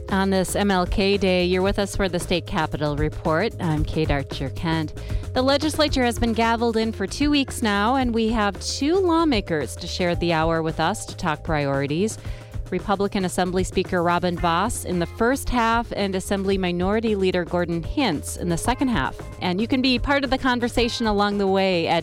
On this MLK Day, you're with us for the State Capitol Report. I'm Kate Archer-Kent. The legislature has been gavelled in for 2 weeks now, and we have two lawmakers to share the hour with us to talk priorities. Republican Assembly Speaker Robin Vos in the first half and Assembly Minority Leader Gordon Hintz in the second half. And you can be part of the conversation along the way at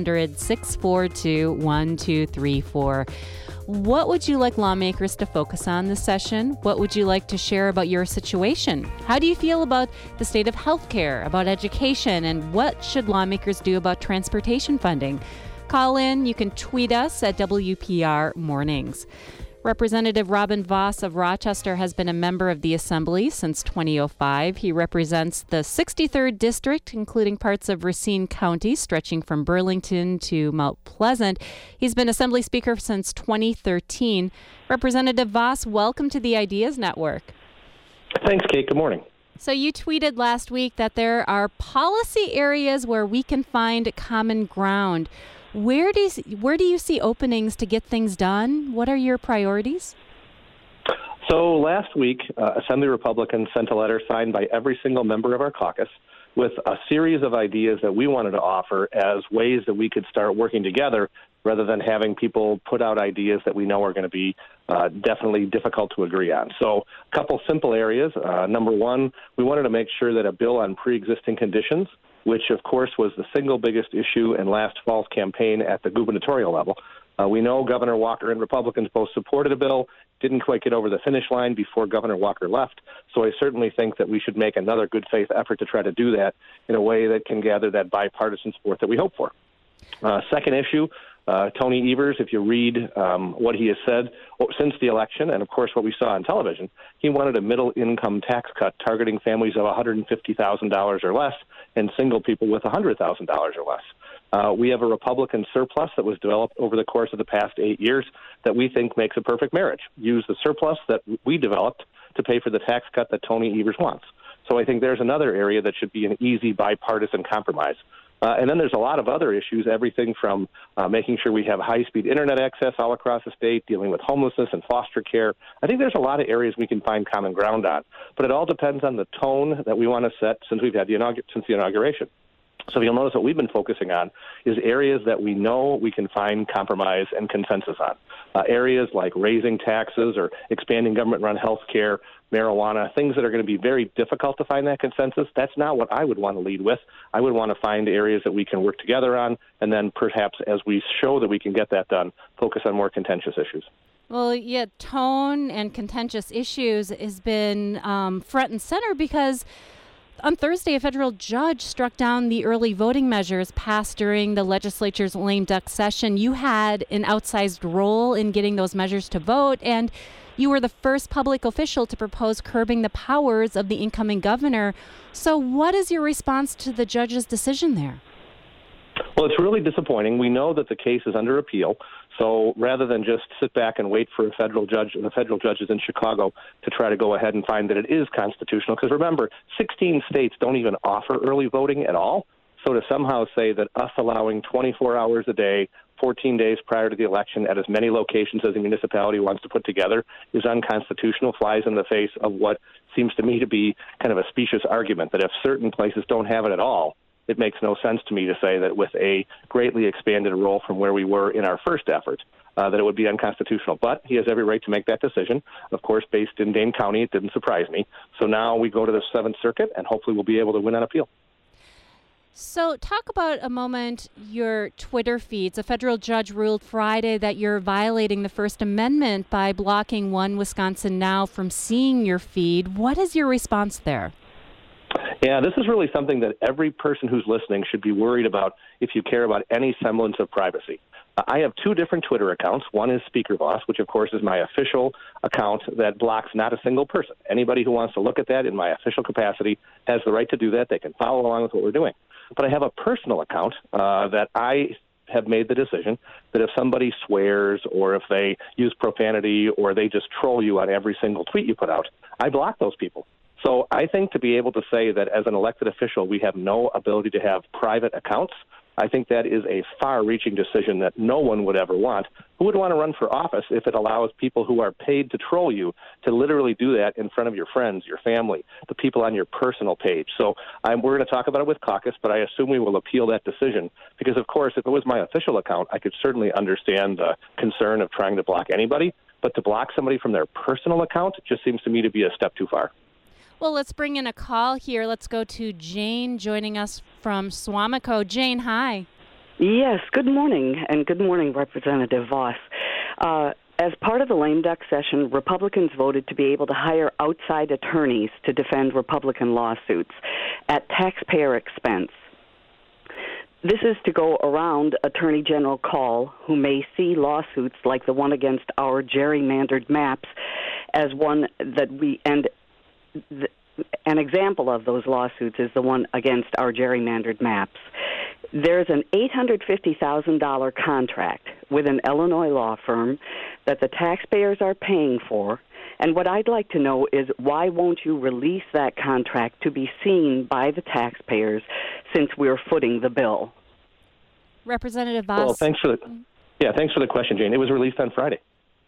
800-642-1234. What would you like lawmakers to focus on this session? What would you like to share about your situation? How do you feel about the state of healthcare, about education, and what should lawmakers do about transportation funding? Call in. You can tweet us at WPR Mornings. Representative Robin Vos of Rochester has been a member of the Assembly since 2005. He represents the 63rd District, including parts of Racine County, stretching from Burlington to Mount Pleasant. He's been Assembly Speaker since 2013. Representative Vos, welcome to the Ideas Network. Thanks, Kate. Good morning. So you tweeted last week that there are policy areas where we can find common ground. Where do you see openings to get things done? What are your priorities? So last week, Assembly Republicans sent a letter signed by every single member of our caucus with a series of ideas that we wanted to offer as ways that we could start working together rather than having people put out ideas that we know are going to be definitely difficult to agree on. So a couple simple areas. Number one, we wanted to make sure that a bill on pre-existing conditions, which, of course, was the single biggest issue in last fall's campaign at the gubernatorial level. We know Governor Walker and Republicans both supported a bill, didn't quite get over the finish line before Governor Walker left. So I certainly think that we should make another good faith effort to try to do that in a way that can gather that bipartisan support that we hope for. Second issue, Tony Evers, if you read what he has said since the election, and of course what we saw on television, he wanted a middle-income tax cut targeting families of $150,000 or less and single people with $100,000 or less. We have a Republican surplus that was developed over the course of the past 8 years that we think makes a perfect marriage. Use the surplus that we developed to pay for the tax cut that Tony Evers wants. So I think there's another area that should be an easy bipartisan compromise. And then there's a lot of other issues, everything from making sure we have high-speed internet access all across the state, dealing with homelessness and foster care. I think there's a lot of areas we can find common ground on. But it all depends on the tone that we want to set since we've had the inauguration. So you'll notice what we've been focusing on is areas that we know we can find compromise and consensus on. Areas like raising taxes or expanding government-run health care, marijuana, things that are going to be very difficult to find that consensus. That's not what I would want to lead with. I would want to find areas that we can work together on, and then perhaps as we show that we can get that done, focus on more contentious issues. Well, yeah, tone and contentious issues has been front and center because on Thursday, a federal judge struck down the early voting measures passed during the legislature's lame duck session. You had an outsized role in getting those measures to vote, and you were the first public official to propose curbing the powers of the incoming governor. So what is your response to the judge's decision there? Well, it's really disappointing. We know that the case is under appeal. So rather than just sit back and wait for the federal judges in Chicago to try to go ahead and find that it is constitutional, because remember, 16 states don't even offer early voting at all. So to somehow say that us allowing 24 hours a day, 14 days prior to the election at as many locations as the municipality wants to put together is unconstitutional, flies in the face of what seems to me to be kind of a specious argument that if certain places don't have it at all, it makes no sense to me to say that with a greatly expanded role from where we were in our first effort, that it would be unconstitutional. But he has every right to make that decision. Of course, based in Dane County, it didn't surprise me. So now we go to the Seventh Circuit, and hopefully we'll be able to win on appeal. So talk about a moment your Twitter feeds. A federal judge ruled Friday that you're violating the First Amendment by blocking One Wisconsin Now from seeing your feed. What is your response there? Yeah, this is really something that every person who's listening should be worried about if you care about any semblance of privacy. I have two different Twitter accounts. One is Speaker Vos, which, of course, is my official account that blocks not a single person. Anybody who wants to look at that in my official capacity has the right to do that. They can follow along with what we're doing. But I have a personal account that I have made the decision that if somebody swears or if they use profanity or they just troll you on every single tweet you put out, I block those people. So I think to be able to say that as an elected official we have no ability to have private accounts, I think that is a far-reaching decision that no one would ever want. Who would want to run for office if it allows people who are paid to troll you to literally do that in front of your friends, your family, the people on your personal page? So we're going to talk about it with caucus, but I assume we will appeal that decision because, of course, if it was my official account, I could certainly understand the concern of trying to block anybody. But to block somebody from their personal account just seems to me to be a step too far. Well, let's bring in a call here. Let's go to Jane joining us from Suamico. Jane, hi. Yes, good morning, and good morning, Representative Vos. As part of the lame duck session, Republicans voted to be able to hire outside attorneys to defend Republican lawsuits at taxpayer expense. This is to go around Attorney General Call, who may see lawsuits like the one against our gerrymandered maps as one that an example of those lawsuits is the one against our gerrymandered maps. There's an $850,000 contract with an Illinois law firm that the taxpayers are paying for, and what I'd like to know is why won't you release that contract to be seen by the taxpayers since we're footing the bill? Representative Vos. Well, thanks for the question, Jane. It was released on Friday.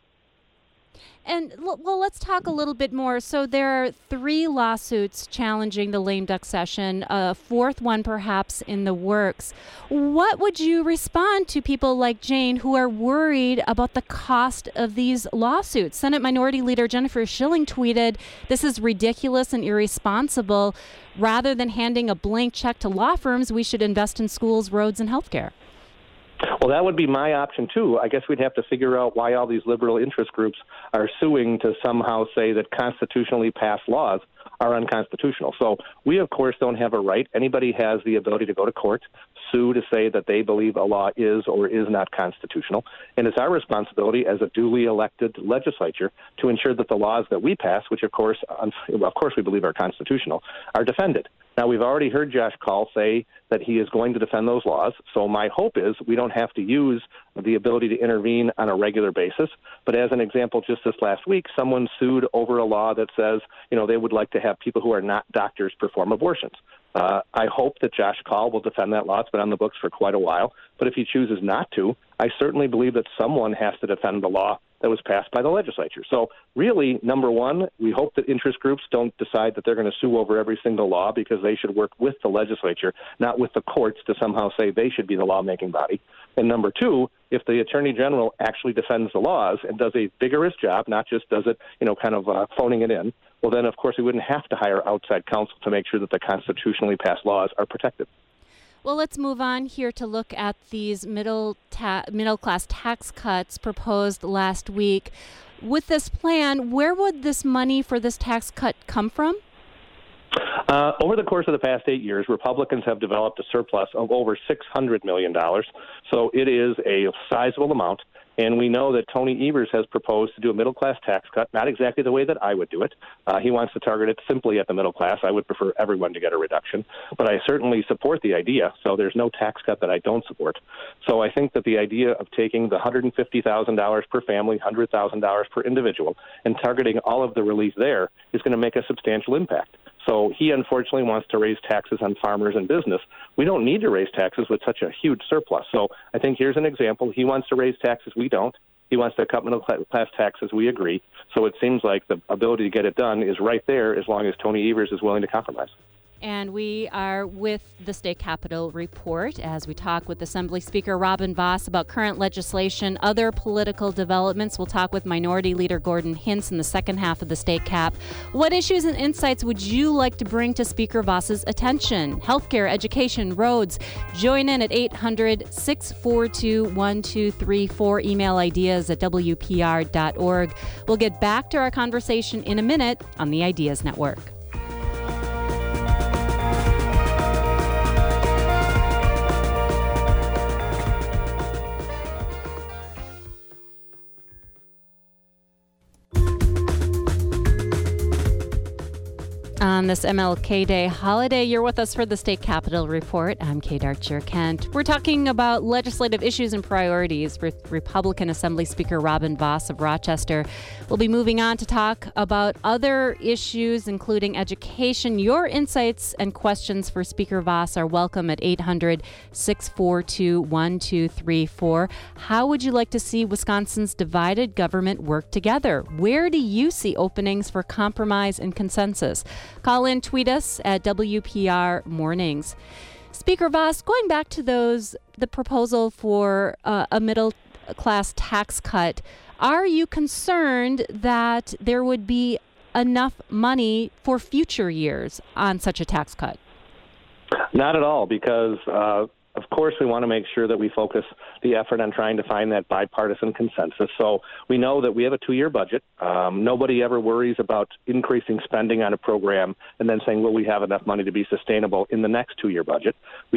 And, well, let's talk a little bit more. So there are 3 lawsuits challenging the lame duck session, a 4th one perhaps in the works. What would you respond to people like Jane who are worried about the cost of these lawsuits? Senate Minority Leader Jennifer Schilling tweeted, "This is ridiculous and irresponsible. Rather than handing a blank check to law firms, we should invest in schools, roads, and healthcare." Well, that would be my option, too. I guess we'd have to figure out why all these liberal interest groups are suing to somehow say that constitutionally passed laws are unconstitutional. So we, of course, don't have a right. Anybody has the ability to go to court, sue to say that they believe a law is or is not constitutional. And it's our responsibility as a duly elected legislature to ensure that the laws that we pass, which, of course, we believe are constitutional, are defended. Now, we've already heard Josh Kaul say that he is going to defend those laws. So my hope is we don't have to use the ability to intervene on a regular basis. But as an example, just this last week, someone sued over a law that says, they would like to have people who are not doctors perform abortions. I hope that Josh Kaul will defend that law. It's been on the books for quite a while. But if he chooses not to, I certainly believe that someone has to defend the law that was passed by the legislature. So really, number one, we hope that interest groups don't decide that they're going to sue over every single law because they should work with the legislature, not with the courts to somehow say they should be the lawmaking body. And number two, if the Attorney General actually defends the laws and does a vigorous job, not just does it, phoning it in, well, then, of course, we wouldn't have to hire outside counsel to make sure that the constitutionally passed laws are protected. Well, let's move on here to look at these middle-class tax cuts proposed last week. With this plan, where would this money for this tax cut come from? Over the course of the past 8 years, Republicans have developed a surplus of over $600 million. So it is a sizable amount. And we know that Tony Evers has proposed to do a middle-class tax cut, not exactly the way that I would do it. He wants to target it simply at the middle class. I would prefer everyone to get a reduction. But I certainly support the idea, so there's no tax cut that I don't support. So I think that the idea of taking the $150,000 per family, $100,000 per individual, and targeting all of the relief there is going to make a substantial impact. So he unfortunately wants to raise taxes on farmers and business. We don't need to raise taxes with such a huge surplus. So I think here's an example. He wants to raise taxes. We don't. He wants to cut middle-class taxes. We agree. So it seems like the ability to get it done is right there as long as Tony Evers is willing to compromise. And we are with the State Capitol Report as we talk with Assembly Speaker Robin Vos about current legislation, other political developments. We'll talk with Minority Leader Gordon Hintz in the second half of the State Cap. What issues and insights would you like to bring to Speaker Vos's attention? Healthcare, education, roads. Join in at 800-642-1234. Email ideas at WPR.org. We'll get back to our conversation in a minute on the Ideas Network. On this MLK Day holiday, you're with us for the State Capitol Report. I'm Kate Archer-Kent. We're talking about legislative issues and priorities with Republican Assembly Speaker Robin Vos of Rochester. We'll be moving on to talk about other issues, including education. Your insights and questions for Speaker Vos are welcome at 800-642-1234. How would you like to see Wisconsin's divided government work together? Where do you see openings for compromise and consensus? Call in, tweet us at WPR Mornings. Speaker Vos, going back to the proposal for a middle-class tax cut, are you concerned that there would be enough money for future years on such a tax cut? Not at all, because of course we want to make sure that we focus the effort on trying to find that bipartisan consensus. So we know that we have a 2-year budget. Nobody ever worries about increasing spending on a program and then saying, will we have enough money to be sustainable in the next 2-year budget?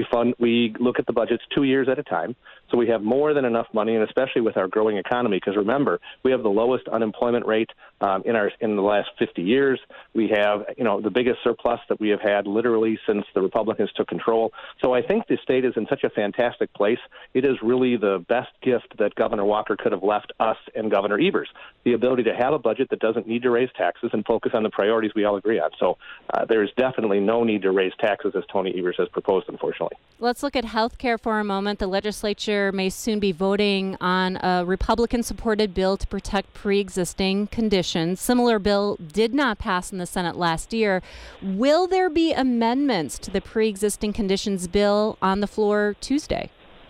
We look at the budgets 2 years at a time. So we have more than enough money, and especially with our growing economy, because remember, we have the lowest unemployment rate in the last 50 years. We have, the biggest surplus that we have had literally since the Republicans took control. So I think the state is in such a fantastic place. It is really the best gift that Governor Walker could have left us and Governor Evers, the ability to have a budget that doesn't need to raise taxes and focus on the priorities we all agree on. So there is definitely no need to raise taxes as Tony Evers has proposed, unfortunately. Let's look at health care for a moment. The legislature may soon be voting on a Republican-supported bill to protect pre-existing conditions. Similar bill did not pass in the Senate last year. Will there be amendments to the pre-existing conditions bill on the floor Tuesday?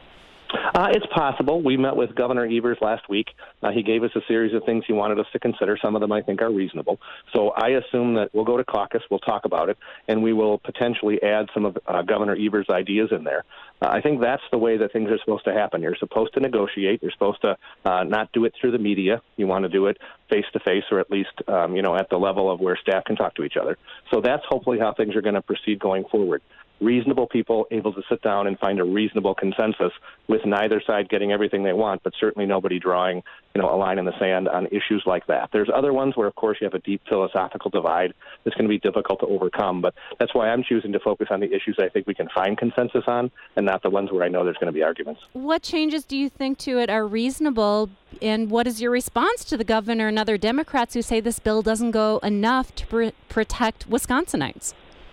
It's possible. We met with Governor Evers last week. He gave us a series of things he wanted us to consider. Some of them I think are reasonable. So I assume that we'll go to caucus, we'll talk about it, and we will potentially add some of Governor Evers' ideas in there. I think that's the way that things are supposed to happen. You're supposed to negotiate. You're supposed to not do it through the media. You want to do it face-to-face, or at least, at the level of where staff can talk to each other. So that's hopefully how things are going to proceed going forward. Reasonable people able to sit down and find a reasonable consensus with neither side getting everything they want, but certainly nobody drawing, a line in the sand on issues like that. There's other ones where, of course, you have a deep philosophical divide that's going to be difficult to overcome, but that's why I'm choosing to focus on the issues I think we can find consensus on and not the ones where I know there's going to be arguments. What changes do you think to it are reasonable, and what is your response to the governor and other Democrats who say this bill doesn't go enough to protect Wisconsinites?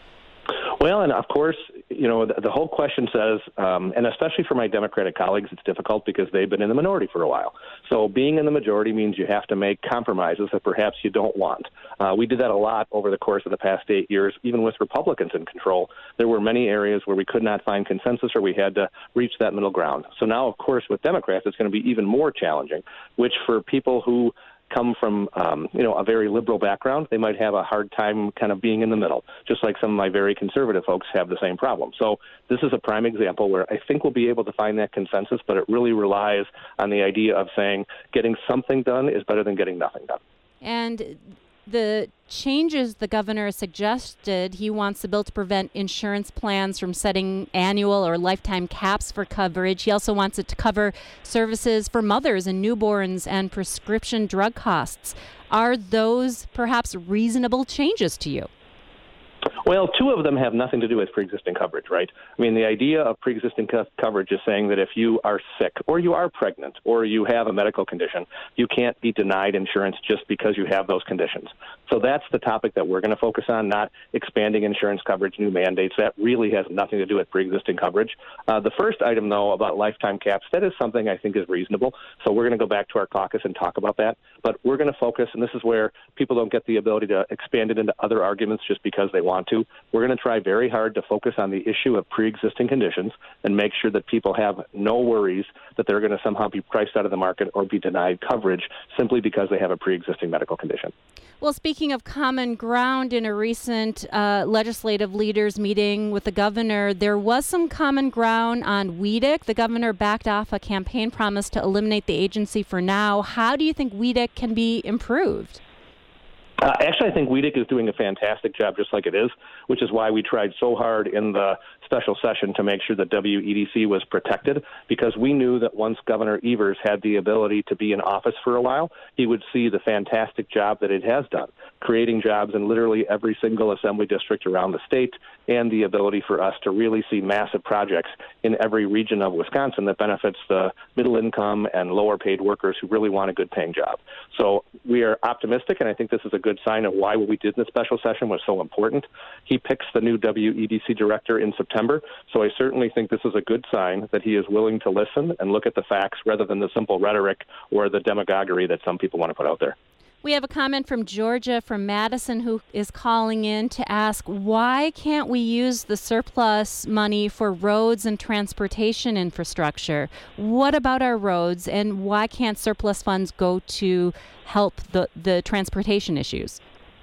Well, and of course, the whole question says, and especially for my Democratic colleagues, it's difficult because they've been in the minority for a while. So being in the majority means you have to make compromises that perhaps you don't want. We did that a lot over the course of the past 8 years, even with Republicans in control. There were many areas where we could not find consensus or we had to reach that middle ground. So now, of course, with Democrats, it's going to be even more challenging, which for people who come from, a very liberal background, they might have a hard time kind of being in the middle, just like some of my very conservative folks have the same problem. So this is a prime example where I think we'll be able to find that consensus, but it really relies on the idea of saying getting something done is better than getting nothing done. And the changes the governor has suggested, he wants the bill to prevent insurance plans from setting annual or lifetime caps for coverage. He also wants it to cover services for mothers and newborns and prescription drug costs. Are those perhaps reasonable changes to you? Well, two of them have nothing to do with pre-existing coverage, right? I mean, the idea of pre-existing coverage is saying that if you are sick or you are pregnant or you have a medical condition, you can't be denied insurance just because you have those conditions. So that's the topic that we're going to focus on, not expanding insurance coverage, new mandates. That really has nothing to do with pre-existing coverage. The first item, though, about lifetime caps, that is something I think is reasonable. So we're going to go back to our caucus and talk about that. But we're going to focus, and this is where people don't get the ability to expand it into other arguments just because they want to. We're going to try very hard to focus on the issue of pre-existing conditions and make sure that people have no worries that they're going to somehow be priced out of the market or be denied coverage simply because they have a pre-existing medical condition. Well, speaking of common ground, in a recent legislative leaders meeting with the governor, there was some common ground on WEDC. The governor backed off a campaign promise to eliminate the agency for now. How do you think WEDC can be improved? Actually, I think WEDC is doing a fantastic job just like it is, which is why we tried so hard in the special session to make sure that WEDC was protected, because we knew that once Governor Evers had the ability to be in office for a while, he would see the fantastic job that it has done. creating jobs in literally every single assembly district around the state, and the ability for us to really see massive projects in every region of Wisconsin that benefits the middle income and lower paid workers who really want a good paying job. So we are optimistic, and I think this is a good sign of why what we did in the special session was so important. He picks the new WEDC director in September, so I certainly think this is a good sign that he is willing to listen and look at the facts rather than the simple rhetoric or the demagoguery that some people want to put out there. We have a comment from Georgia, from Madison, who is calling in to ask, why can't we use the surplus money for roads and transportation infrastructure? What about our roads, and why can't surplus funds go to help the transportation issues?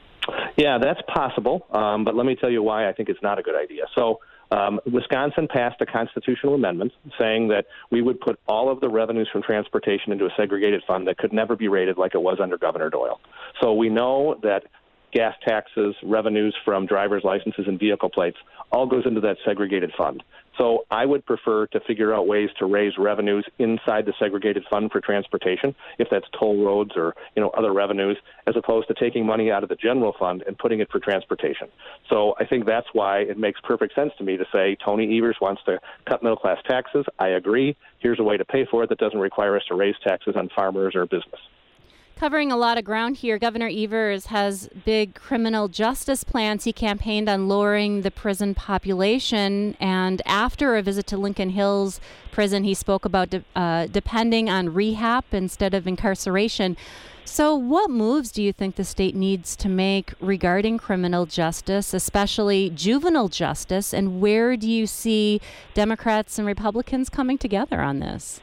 Yeah, that's possible, but let me tell you why I think it's not a good idea. So Wisconsin passed a constitutional amendment saying that we would put all of the revenues from transportation into a segregated fund that could never be rated like it was under Governor Doyle. So we know that gas taxes, revenues from driver's licenses and vehicle plates, all goes into that segregated fund. So I would prefer to figure out ways to raise revenues inside the segregated fund for transportation, if that's toll roads or other revenues, as opposed to taking money out of the general fund and putting it for transportation. So I think that's why it makes perfect sense to me to say Tony Evers wants to cut middle class taxes. I agree. Here's a way to pay for it that doesn't require us to raise taxes on farmers or business. Covering a lot of ground here, Governor Evers has big criminal justice plans. He campaigned on lowering the prison population, and after a visit to Lincoln Hills Prison, he spoke about depending on rehab instead of incarceration. So what moves do you think the state needs to make regarding criminal justice, especially juvenile justice, and where do you see Democrats and Republicans coming together on this?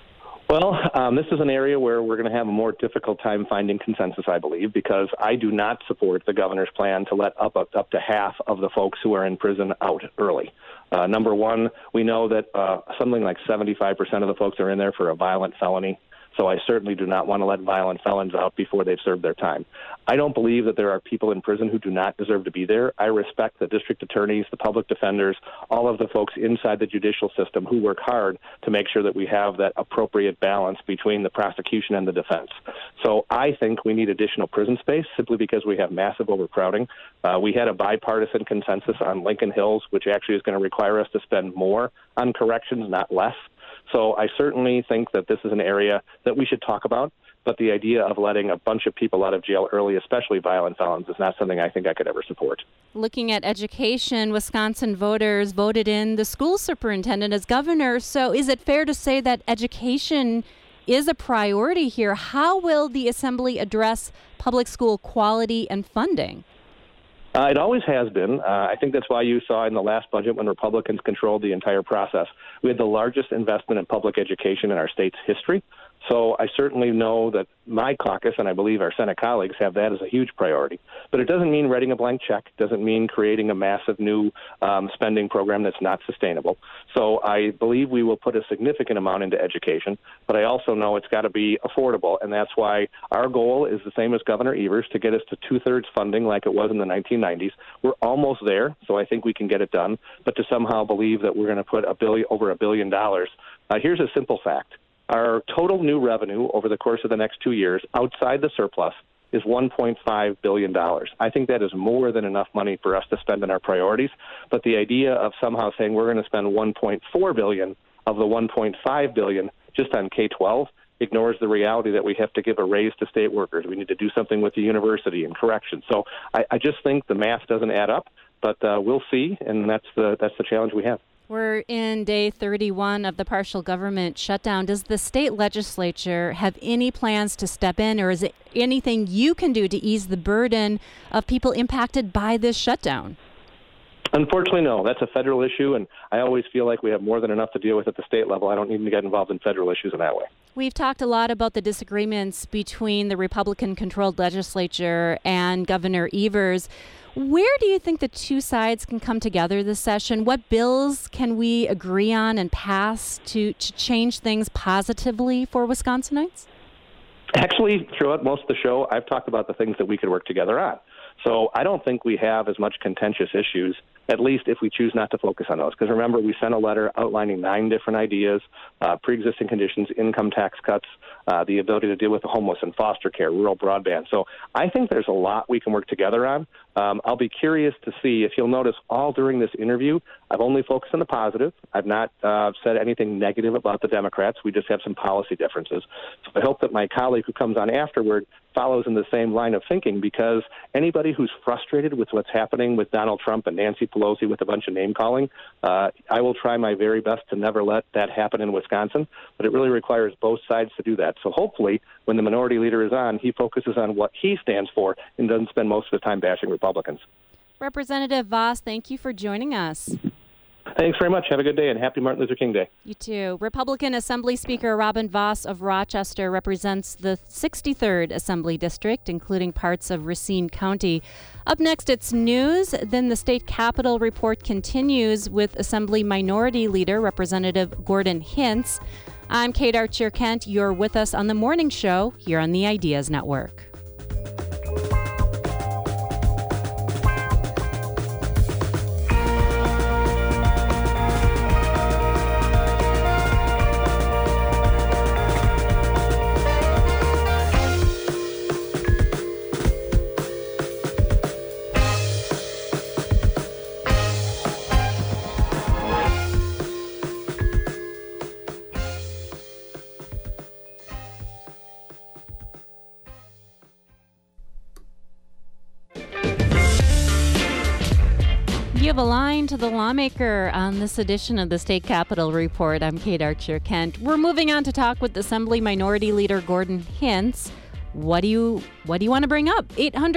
Well, this is an area where we're going to have a more difficult time finding consensus, I believe, because I do not support the governor's plan to let up to half of the folks who are in prison out early. Number one, we know that something like 75% of the folks are in there for a violent felony. So I certainly do not want to let violent felons out before they've served their time. I don't believe that there are people in prison who do not deserve to be there. I respect the district attorneys, the public defenders, all of the folks inside the judicial system who work hard to make sure that we have that appropriate balance between the prosecution and the defense. So I think we need additional prison space simply because we have massive overcrowding. We had a bipartisan consensus on Lincoln Hills, which actually is going to require us to spend more on corrections, not less. So I certainly think that this is an area that we should talk about, but the idea of letting a bunch of people out of jail early, especially violent felons, is not something I think I could ever support. Looking at education, Wisconsin voters voted in the school superintendent as governor. So is it fair to say that education is a priority here? How will the Assembly address public school quality and funding? It always has been. I think that's why you saw in the last budget when Republicans controlled the entire process, we had the largest investment in public education in our state's history. So I certainly know that my caucus, and I believe our Senate colleagues, have that as a huge priority. But it doesn't mean writing a blank check. It doesn't mean creating a massive new spending program that's not sustainable. So I believe we will put a significant amount into education, but I also know it's got to be affordable, and that's why our goal is the same as Governor Evers, to get us to two-thirds funding like it was in the 1990s. We're almost there, so I think we can get it done, but to somehow believe that we're going to put over $1 billion. Here's a simple fact. Our total new revenue over the course of the next 2 years outside the surplus is $1.5 billion. I think that is more than enough money for us to spend on our priorities. But the idea of somehow saying we're going to spend $1.4 billion of the $1.5 billion just on K-12 ignores the reality that we have to give a raise to state workers. We need to do something with the university and corrections. So I just think the math doesn't add up, but we'll see, and that's the challenge we have. We're in day 31 of the partial government shutdown. Does the state legislature have any plans to step in, or is it anything you can do to ease the burden of people impacted by this shutdown? Unfortunately, no. That's a federal issue, and I always feel like we have more than enough to deal with at the state level. I don't need to get involved in federal issues in that way. We've talked a lot about the disagreements between the Republican-controlled legislature and Governor Evers. Where do you think the two sides can come together this session? What bills can we agree on and pass to change things positively for Wisconsinites? Actually, throughout most of the show, I've talked about the things that we could work together on. So I don't think we have as much contentious issues at least if we choose not to focus on those. Because remember, we sent a letter outlining 9 different ideas, pre-existing conditions, income tax cuts, the ability to deal with the homeless and foster care, rural broadband. So I think there's a lot we can work together on. I'll be curious to see if you'll notice all during this interview, I've only focused on the positive. I've not said anything negative about the Democrats. We just have some policy differences. So I hope that my colleague who comes on afterward follows in the same line of thinking, because anybody who's frustrated with what's happening with Donald Trump and Nancy Pelosi with a bunch of name-calling, I will try my very best to never let that happen in Wisconsin, but it really requires both sides to do that. So hopefully when the minority leader is on, he focuses on what he stands for and doesn't spend most of the time bashing Republicans. Representative Vos, thank you for joining us. Thanks very much. Have a good day, and happy Martin Luther King Day. You too. Republican Assembly Speaker Robin Vos of Rochester represents the 63rd Assembly District, including parts of Racine County. Up next, it's news. Then the state capitol report continues with Assembly Minority Leader Representative Gordon Hintz. I'm Kate Archer-Kent. You're with us on the morning show here on the Ideas Network. You have a line to the lawmaker on this edition of the State Capitol Report. I'm Kate Archer-Kent. We're moving on to talk with Assembly Minority Leader Gordon Hintz. What do you want to bring up?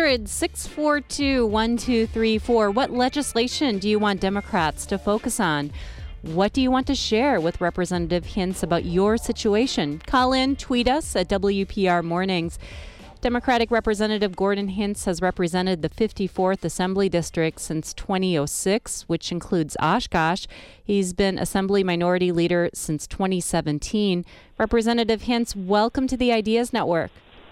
800-642-1234. What legislation do you want Democrats to focus on? What do you want to share with Representative Hintz about your situation? Call in, tweet us at WPR Mornings. Democratic Representative Gordon Hintz has represented the 54th Assembly District since 2006, which includes Oshkosh. He's been Assembly Minority Leader since 2017. Representative Hintz, welcome to the Ideas Network.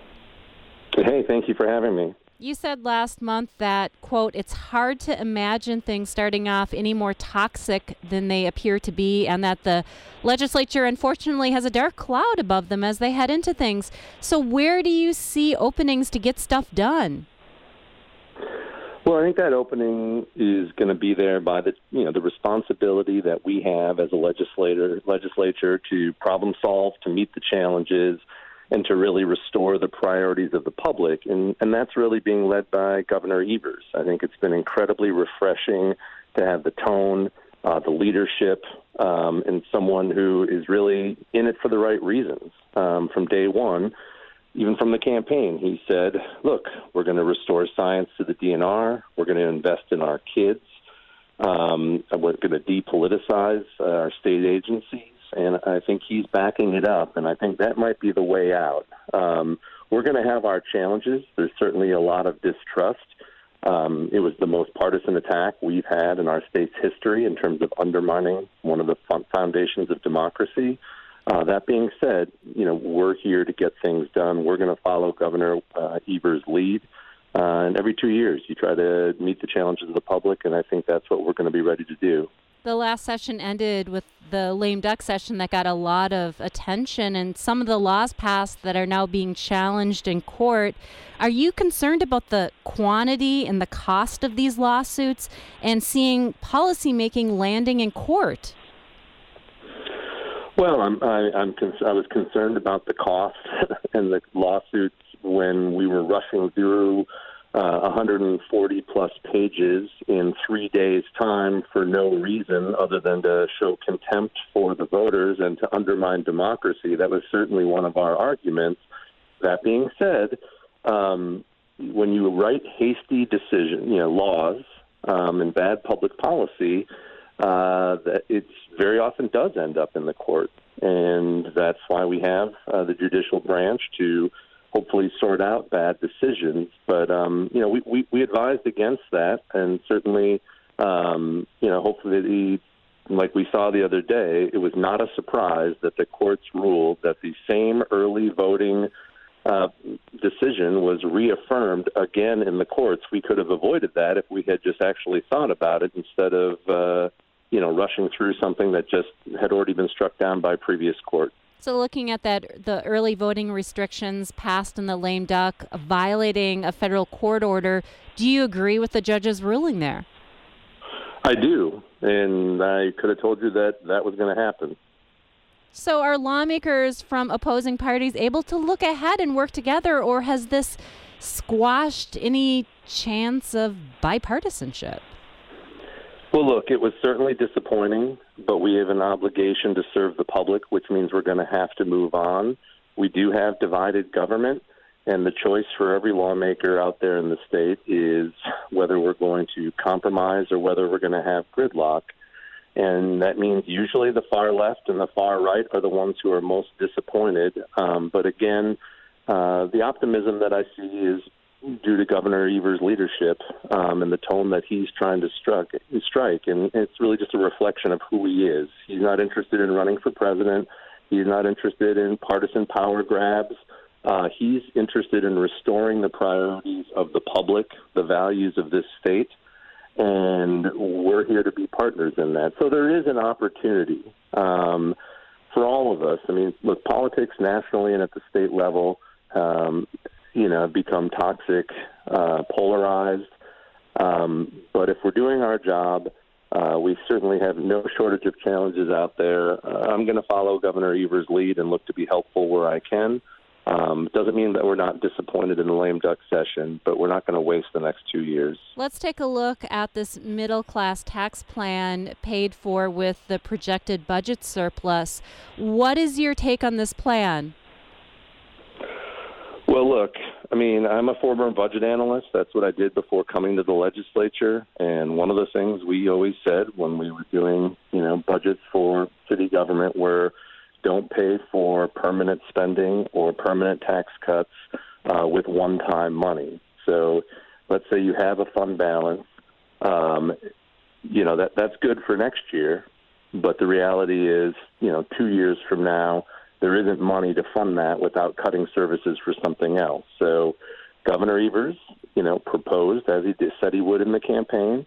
Hey, thank you for having me. You said last month that, quote, it's hard to imagine things starting off any more toxic than they appear to be, and that the legislature, unfortunately, has a dark cloud above them as they head into things. So where do you see openings to get stuff done? Well, I think that opening is going to be there by the responsibility that we have as a legislature to problem solve, to meet the challenges, and to really restore the priorities of the public. And that's really being led by Governor Evers. I think it's been incredibly refreshing to have the tone, the leadership, and someone who is really in it for the right reasons. From day one, even from the campaign, he said, look, we're going to restore science to the DNR. We're going to invest in our kids. We're going to depoliticize our state agencies. And I think he's backing it up, and I think that might be the way out. We're going to have our challenges. There's certainly a lot of distrust. It was the most partisan attack we've had in our state's history in terms of undermining one of the foundations of democracy. That being said, we're here to get things done. We're going to follow Governor Evers' lead. And every 2 years, you try to meet the challenges of the public, and I think that's what we're going to be ready to do. The last session ended with the lame duck session that got a lot of attention, and some of the laws passed that are now being challenged in court. Are you concerned about the quantity and the cost of these lawsuits and seeing policymaking landing in court? Well, I was concerned about the cost and the lawsuits when we were rushing through 140-plus pages in 3 days' time for no reason other than to show contempt for the voters and to undermine democracy. That was certainly one of our arguments. That being said, when you write hasty laws and bad public policy, that it very often does end up in the court. And that's why we have the judicial branch to hopefully sort out bad decisions. But, we advised against that. And certainly, hopefully, like we saw the other day, it was not a surprise that the courts ruled that the same early voting decision was reaffirmed again in the courts. We could have avoided that if we had just actually thought about it instead of, rushing through something that just had already been struck down by previous court. So looking at the early voting restrictions passed in the lame duck, violating a federal court order, do you agree with the judge's ruling there? I do, and I could have told you that was going to happen. So are lawmakers from opposing parties able to look ahead and work together, or has this squashed any chance of bipartisanship? Well, look, it was certainly disappointing, but we have an obligation to serve the public, which means we're going to have to move on. We do have divided government, and the choice for every lawmaker out there in the state is whether we're going to compromise or whether we're going to have gridlock. And that means usually the far left and the far right are the ones who are most disappointed. But again, the optimism that I see is due to Governor Evers' leadership and the tone that he's trying to strike. And it's really just a reflection of who he is. He's not interested in running for president. He's not interested in partisan power grabs. He's interested in restoring the priorities of the public, the values of this state, and we're here to be partners in that. So there is an opportunity for all of us. I mean, look, politics nationally and at the state level, become toxic, polarized. But if we're doing our job, we certainly have no shortage of challenges out there. I'm going to follow Governor Evers' lead and look to be helpful where I can. Doesn't mean that we're not disappointed in the lame duck session, but we're not going to waste the next 2 years. Let's take a look at this middle-class tax plan paid for with the projected budget surplus. What is your take on this plan? Well, look, I mean, I'm a former budget analyst. That's what I did before coming to the legislature. And one of the things we always said when we were doing, budgets for city government were don't pay for permanent spending or permanent tax cuts with one-time money. So let's say you have a fund balance, that's good for next year. But the reality is, 2 years from now, there isn't money to fund that without cutting services for something else. So Governor Evers, proposed, as he said he would in the campaign,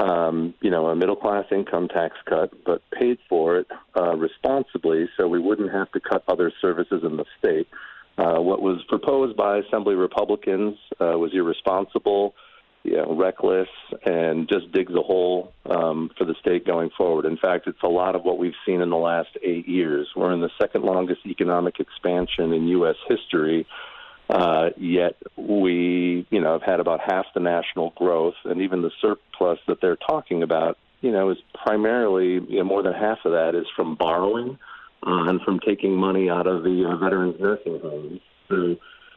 a middle-class income tax cut, but paid for it responsibly so we wouldn't have to cut other services in the state. What was proposed by Assembly Republicans was irresponsible, reckless, and just digs a hole for the state going forward. In fact, it's a lot of what we've seen in the last 8 years. We're in the second longest economic expansion in U.S. history, yet we, have had about half the national growth, and even the surplus that they're talking about, is primarily, more than half of that is from borrowing and from taking money out of the veterans nursing homes. So,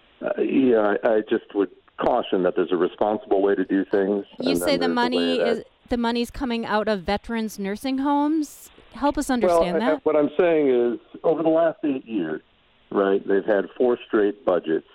I just would caution that there's a responsible way to do things. You say the money's coming out of veterans nursing homes? Help us understand that. What I'm saying is, over the last 8 years, right, they've had 4 straight budgets.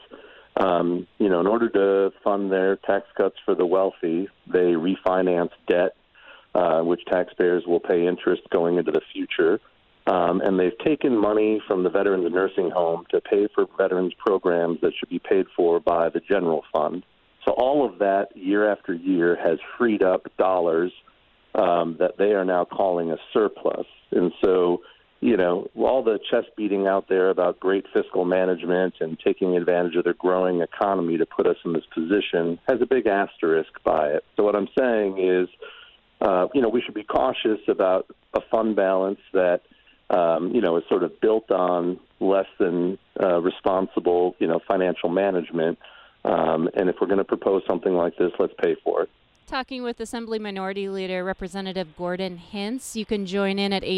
In order to fund their tax cuts for the wealthy, they refinance debt, which taxpayers will pay interest going into the future. And they've taken money from the veterans nursing home to pay for veterans programs that should be paid for by the general fund. So all of that, year after year, has freed up dollars that they are now calling a surplus. And so, all the chest beating out there about great fiscal management and taking advantage of their growing economy to put us in this position has a big asterisk by it. So what I'm saying is, we should be cautious about a fund balance that is sort of built on less than responsible, financial management. And if we're going to propose something like this, let's pay for it. Talking with Assembly Minority Leader Representative Gordon Hintz. You can join in at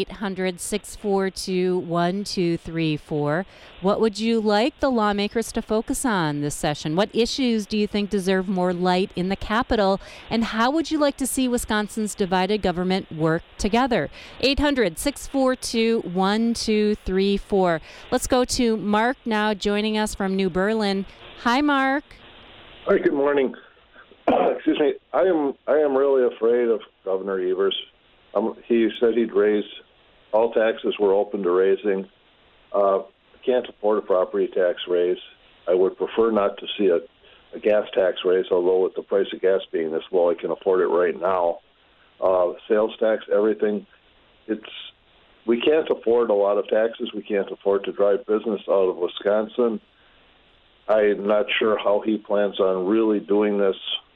800-642-1234. What would you like the lawmakers to focus on this session? What issues do you think deserve more light in the Capitol? And how would you like to see Wisconsin's divided government work together? 800-642-1234. Let's go to Mark now joining us from New Berlin. Hi, Mark. Hi, good morning. Excuse me. I am really afraid of Governor Evers. He said he'd raise all taxes we're open to raising. Can't afford a property tax raise. I would prefer not to see a gas tax raise, although with the price of gas being this low, I can afford it right now. Sales tax, everything. We can't afford a lot of taxes. We can't afford to drive business out of Wisconsin. I'm not sure how he plans on really doing this.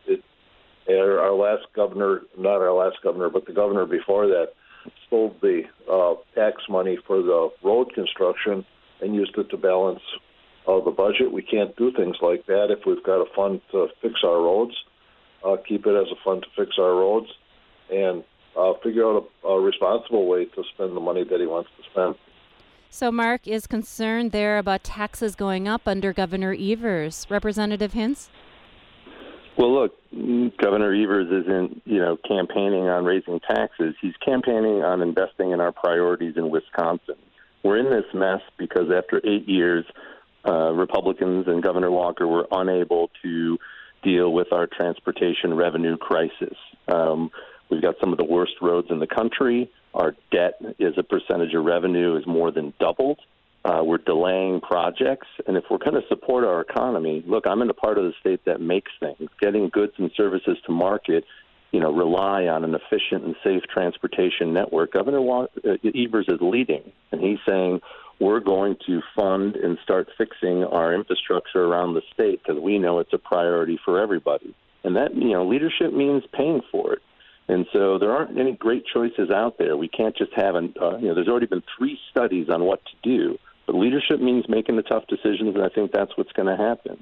Our last governor, not our last governor, but the governor before that, stole the tax money for the road construction and used it to balance the budget. We can't do things like that if we've got a fund to fix our roads. Keep it as a fund to fix our roads and figure out a responsible way to spend the money that he wants to spend. So Mark is concerned there about taxes going up under Governor Evers. Representative Hintz? Well, look, Governor Evers isn't, campaigning on raising taxes. He's campaigning on investing in our priorities in Wisconsin. We're in this mess because after 8 years, Republicans and Governor Walker were unable to deal with our transportation revenue crisis. We've got some of the worst roads in the country. Our debt as a percentage of revenue is more than doubled. We're delaying projects. And if we're going to support our economy, look, I'm in a part of the state that makes things. Getting goods and services to market, rely on an efficient and safe transportation network. Governor Evers is leading, and he's saying we're going to fund and start fixing our infrastructure around the state because we know it's a priority for everybody. And that, leadership means paying for it. And so there aren't any great choices out there. We can't just have, there's already been 3 studies on what to do. But leadership means making the tough decisions, and I think that's what's going to happen.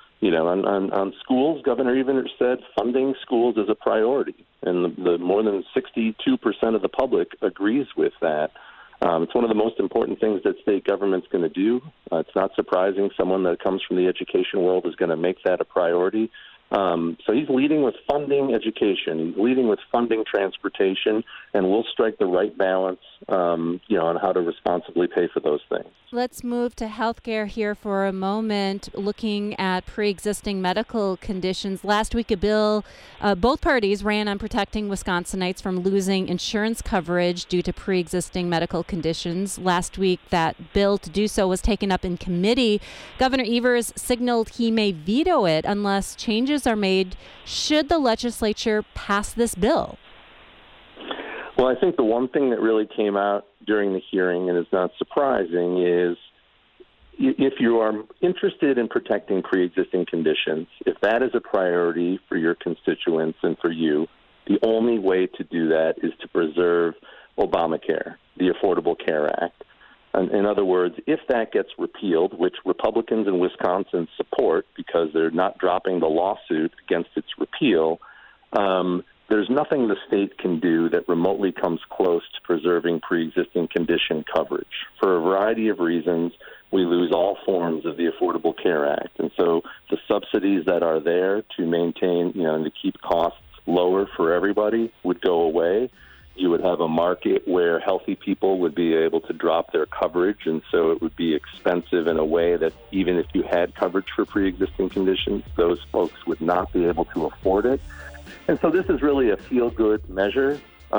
On schools, Governor Evers said funding schools is a priority, and the more than 62% of the public agrees with that. It's one of the most important things that state government's going to do. It's not surprising someone that comes from the education world is going to make that a priority. So he's leading with funding education. He's leading with funding transportation, and we'll strike the right balance, on how to responsibly pay for those things. Let's move to healthcare here for a moment, looking at pre-existing medical conditions. Last week, a bill, both parties ran on protecting Wisconsinites from losing insurance coverage due to pre-existing medical conditions. Last week, that bill to do so was taken up in committee. Governor Evers signaled he may veto it unless changes are made should the legislature pass this bill. Well, I think the one thing that really came out during the hearing, and is not surprising, is if you are interested in protecting pre-existing conditions, if that is a priority for your constituents and for you, the only way to do that is to preserve Obamacare, the Affordable Care Act. In other words, if that gets repealed, which Republicans in Wisconsin support because they're not dropping the lawsuit against its repeal, there's nothing the state can do that remotely comes close to preserving pre-existing condition coverage. For a variety of reasons, we lose all forms of the Affordable Care Act. And so the subsidies that are there to maintain, and to keep costs lower for everybody would go away. You would have a market where healthy people would be able to drop their coverage, and so it would be expensive in a way that even if you had coverage for pre-existing conditions, those folks would not be able to afford it. And so this is really a feel-good measure.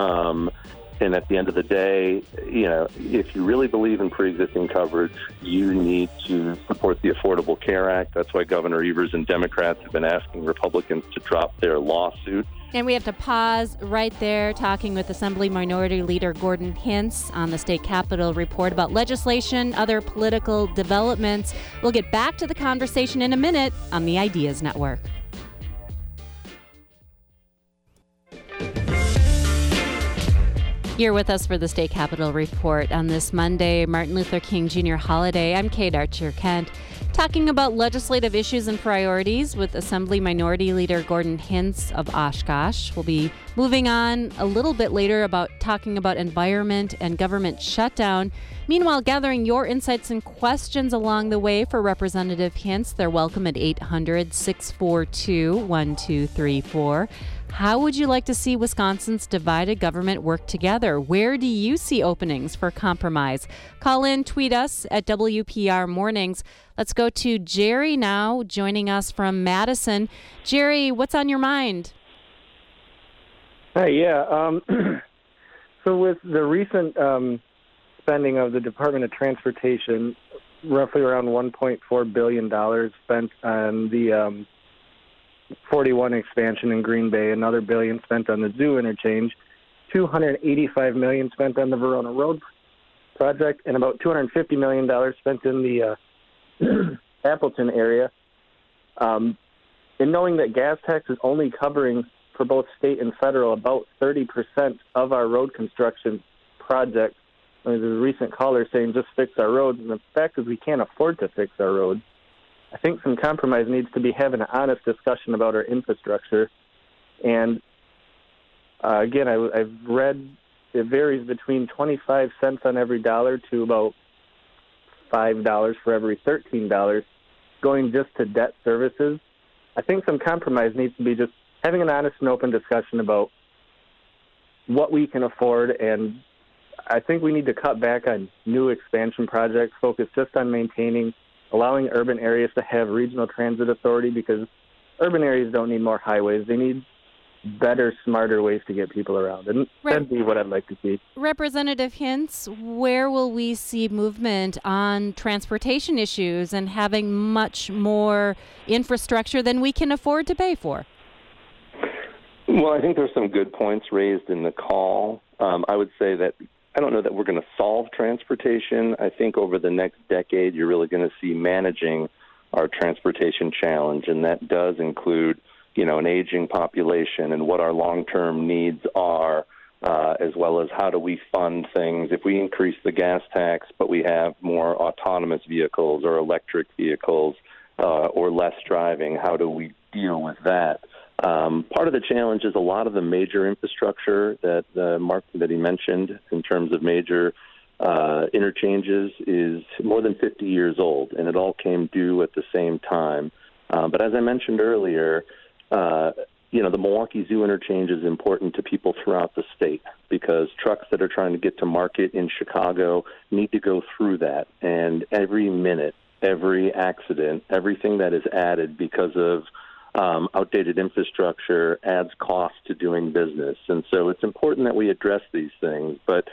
And at the end of the day, if you really believe in pre-existing coverage, you need to support the Affordable Care Act. That's why Governor Evers and Democrats have been asking Republicans to drop their lawsuit. And we have to pause right there, talking with Assembly Minority Leader Gordon Hintz on the State Capitol report about legislation, other political developments. We'll get back to the conversation in a minute on the Ideas Network. You're with us for the State Capitol Report on this Monday, Martin Luther King Jr. holiday. I'm Kate Archer-Kent, talking about legislative issues and priorities with Assembly Minority Leader Gordon Hintz of Oshkosh. We'll be moving on a little bit later about talking about environment and government shutdown. Meanwhile, gathering your insights and questions along the way for Representative Hintz. They're welcome at 800-642-1234. How would you like to see Wisconsin's divided government work together? Where do you see openings for compromise? Call in, tweet us at WPR Mornings. Let's go to Jerry now, joining us from Madison. Jerry, what's on your mind? Hi, yeah. So with the recent spending of the Department of Transportation, roughly around $1.4 billion spent on the 41 expansion in Green Bay, another $1 billion spent on the zoo interchange, $285 million spent on the Verona Road project, and about $250 million spent in the Appleton area. And knowing that gas tax is only covering for both state and federal about 30% of our road construction projects, there's a recent caller saying just fix our roads, and the fact is we can't afford to fix our roads. I think some compromise needs to be having an honest discussion about our infrastructure. And again, I've read it varies between 25 cents on every dollar to about $5 for every $13 going just to debt services. I think some compromise needs to be just having an honest and open discussion about what we can afford, and I think we need to cut back on new expansion projects, focus just on maintaining, allowing urban areas to have regional transit authority, because urban areas don't need more highways. They need better, smarter ways to get people around. And that'd be what I'd like to see. Representative Hintz, where will we see movement on transportation issues and having much more infrastructure than we can afford to pay for? Well, I think there's some good points raised in the call. I would say that I don't know that we're going to solve transportation. I think over the next decade, you're really going to see managing our transportation challenge, and that does include, an aging population and what our long-term needs are, as well as how do we fund things. If we increase the gas tax, but we have more autonomous vehicles or electric vehicles or less driving, how do we deal with that? Part of the challenge is a lot of the major infrastructure that Mark that he mentioned in terms of major interchanges is more than 50 years old, and it all came due at the same time. But as I mentioned earlier, the Milwaukee Zoo interchange is important to people throughout the state because trucks that are trying to get to market in Chicago need to go through that. And every minute, every accident, everything that is added because of outdated infrastructure adds cost to doing business. And so it's important that we address these things. But,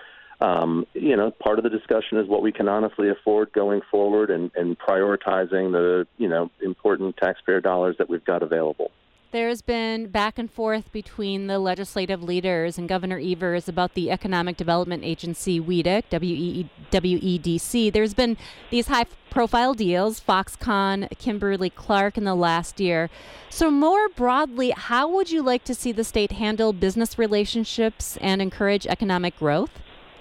part of the discussion is what we can honestly afford going forward and prioritizing the, important taxpayer dollars that we've got available. There's been back and forth between the legislative leaders and Governor Evers about the Economic Development Agency, WEDC, WEDC. There's been these high-profile deals, Foxconn, Kimberly-Clark in the last year. So more broadly, how would you like to see the state handle business relationships and encourage economic growth?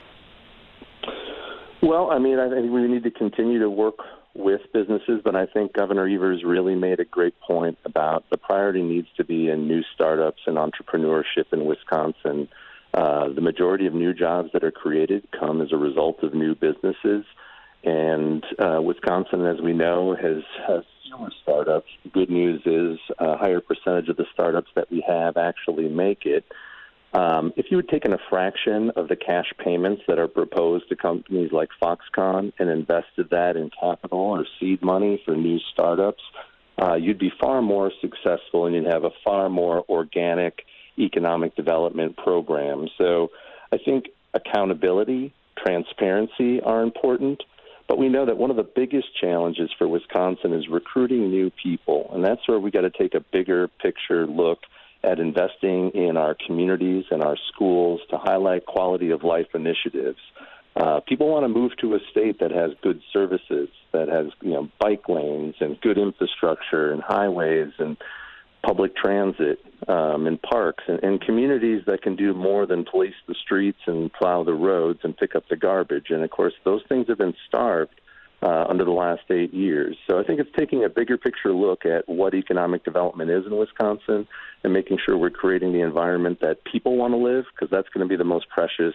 Well, I think we need to continue to work with businesses, but I think Governor Evers really made a great point about the priority needs to be in new startups and entrepreneurship in Wisconsin. The majority of new jobs that are created come as a result of new businesses, and Wisconsin, as we know, has fewer startups. The good news is a higher percentage of the startups that we have actually make it. If you had taken a fraction of the cash payments that are proposed to companies like Foxconn and invested that in capital or seed money for new startups, you'd be far more successful and you'd have a far more organic economic development program. So I think accountability, transparency are important, but we know that one of the biggest challenges for Wisconsin is recruiting new people, and that's where we got to take a bigger picture look at investing in our communities and our schools to highlight quality of life initiatives. People want to move to a state that has good services, that has bike lanes and good infrastructure and highways and public transit and parks and communities that can do more than police the streets and plow the roads and pick up the garbage. And, of course, those things have been starved under the last 8 years. So I think it's taking a bigger picture look at what economic development is in Wisconsin and making sure we're creating the environment that people want to live, because that's going to be the most precious,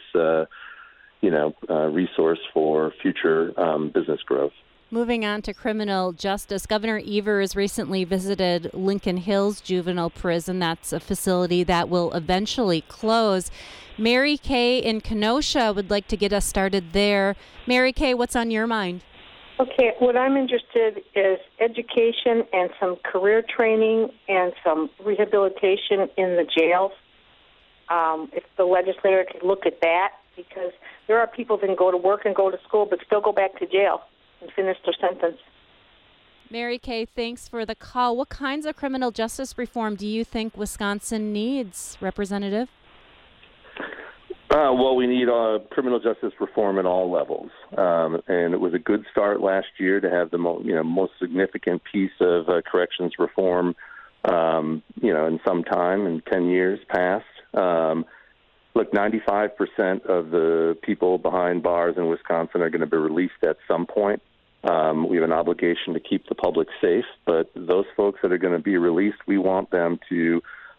resource for future business growth. Moving on to criminal justice, Governor Evers recently visited Lincoln Hills Juvenile Prison. That's a facility that will eventually close. Mary Kay in Kenosha would like to get us started there. Mary Kay, what's on your mind? Okay, what I'm interested is education and some career training and some rehabilitation in the jails. If the legislator could look at that, because there are people that can go to work and go to school but still go back to jail. and finish their sentence. Mary Kay, thanks for the call. What kinds of criminal justice reform do you think Wisconsin needs, Representative? Well, we need criminal justice reform at all levels, and it was a good start last year to have the most significant piece of corrections reform, in some time, in 10 years past. Look, 95% of the people behind bars in Wisconsin are going to be released at some point. We have an obligation to keep the public safe, but those folks that are going to be released, we want them to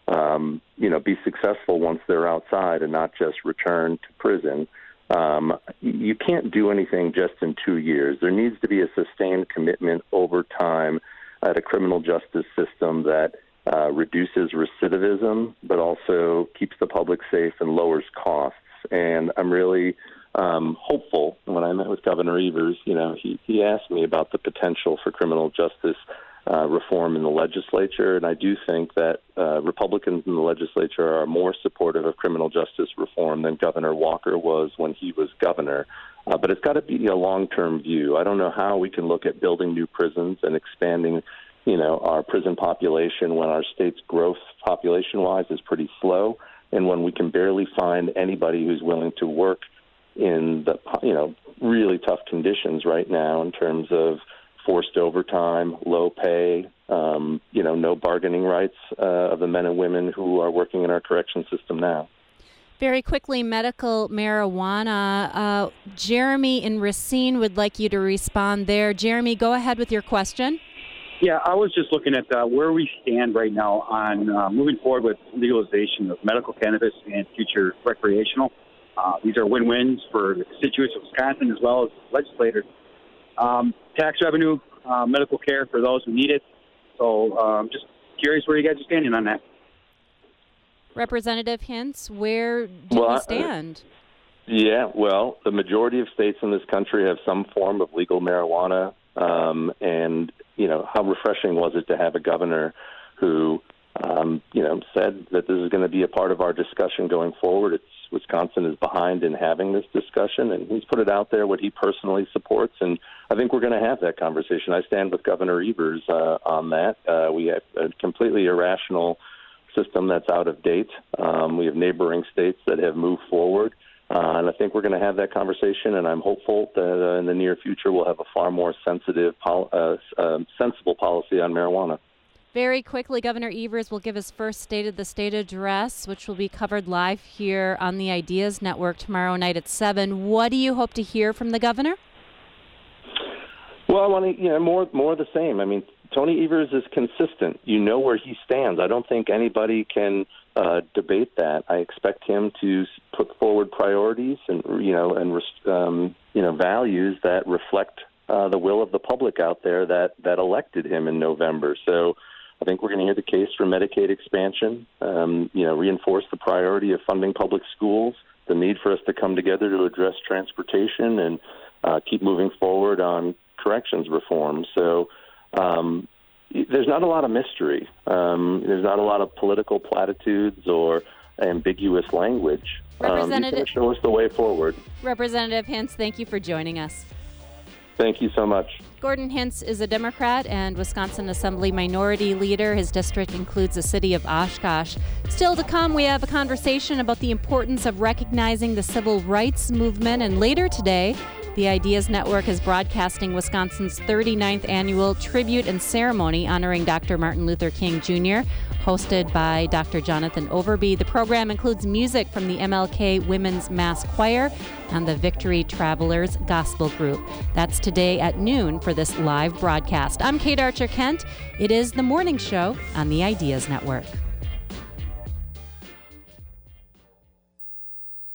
be successful once they're outside and not just return to prison. You can't do anything just in 2 years. There needs to be a sustained commitment over time at a criminal justice system that reduces recidivism, but also keeps the public safe and lowers costs. And I'm really hopeful. When I met with Governor Evers, he asked me about the potential for criminal justice reform in the legislature, and I do think that Republicans in the legislature are more supportive of criminal justice reform than Governor Walker was when he was governor. But it's got to be a long-term view. I don't know how we can look at building new prisons and expanding, our prison population when our state's growth population-wise is pretty slow, and when we can barely find anybody who's willing to work in the, really tough conditions right now in terms of forced overtime, low pay, no bargaining rights of the men and women who are working in our correction system now. Very quickly, medical marijuana. Jeremy in Racine would like you to respond there. Jeremy, go ahead with your question. Yeah, I was just looking at where we stand right now on moving forward with legalization of medical cannabis and future recreational. These are win-wins for the constituents of Wisconsin as well as legislators. Tax revenue, medical care for those who need it. So I'm just curious where you guys are standing on that. Representative Hintz, where do you stand? The majority of states in this country have some form of legal marijuana. And, how refreshing was it to have a governor who, said that this is going to be a part of our discussion going forward. Wisconsin is behind in having this discussion, and he's put it out there what he personally supports, and I think we're going to have that conversation. I stand with Governor Evers on that. We have a completely irrational system that's out of date. We have neighboring states that have moved forward, and I think we're going to have that conversation, and I'm hopeful that in the near future we'll have a far more sensible policy on marijuana. Very quickly, Governor Evers will give his first State of the State address, which will be covered live here on the Ideas Network tomorrow night at 7. What do you hope to hear from the governor? Well, I want to, more of the same. I mean, Tony Evers is consistent. You know where he stands. I don't think anybody can debate that. I expect him to put forward priorities and values that reflect the will of the public out there that elected him in November. So I think we're going to hear the case for Medicaid expansion, reinforce the priority of funding public schools, the need for us to come together to address transportation, and keep moving forward on corrections reform. So there's not a lot of mystery. There's not a lot of political platitudes or ambiguous language. He's going to show us the way forward. Representative Hintz, thank you for joining us. Thank you so much. Gordon Hintz is a Democrat and Wisconsin Assembly Minority Leader. His district includes the city of Oshkosh. Still to come, we have a conversation about the importance of recognizing the civil rights movement. And later today, the Ideas Network is broadcasting Wisconsin's 39th annual tribute and ceremony honoring Dr. Martin Luther King Jr., hosted by Dr. Jonathan Overby. The program includes music from the MLK Women's Mass Choir and the Victory Travelers Gospel Group. That's today at noon for this live broadcast. I'm Kate Archer-Kent. It is The Morning Show on the Ideas Network.